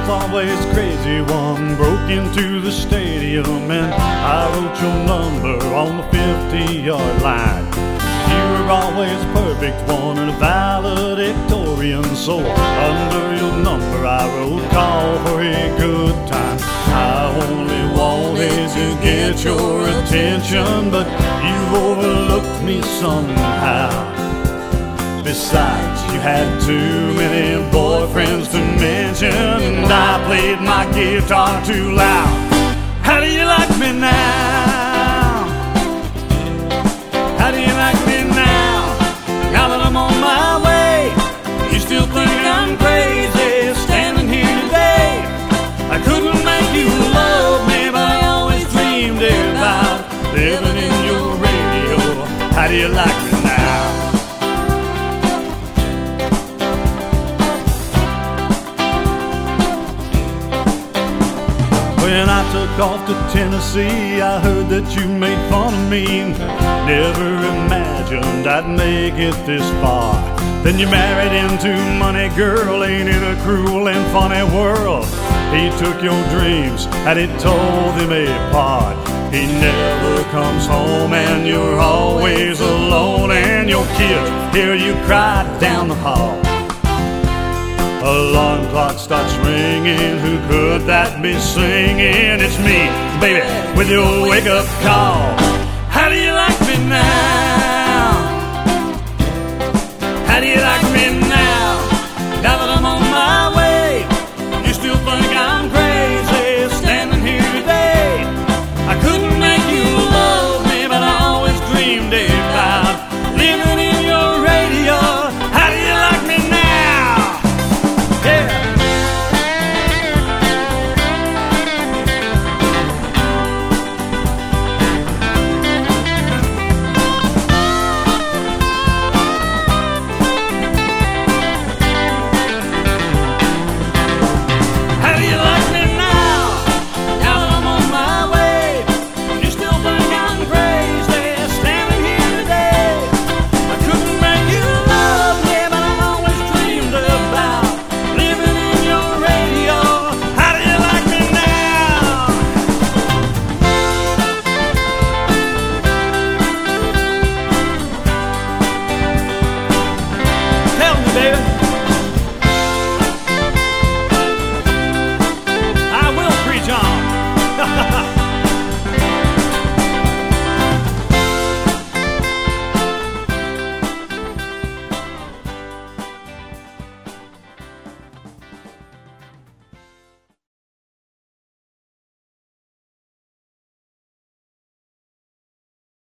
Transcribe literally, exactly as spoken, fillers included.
was always crazy one. Broke into the stadium and I wrote your number on the fifty-yard line. You were always perfect one and a valedictorian, so under your number I wrote call for a good time. I only wanted to get your attention, but you overlooked me somehow. Besides, you had too many boyfriends to mention, and I played my guitar too loud. How do you like me now? How do you like me now? Now that I'm on my way, you still think I'm crazy standing here today. I couldn't make you love me, but I always dreamed about living in your radio. How do you like me now? When I took off to Tennessee, I heard that you made fun of me. Never imagined I'd make it this far. Then you married into money, girl. Ain't it a cruel and funny world? He took your dreams and he tore them apart. He never comes home and you're always alone, and your kids hear you cry down the hall. Alarm clock starts ringing. Who could that be singing? It's me, baby, with your wake-up call. How do you like me now?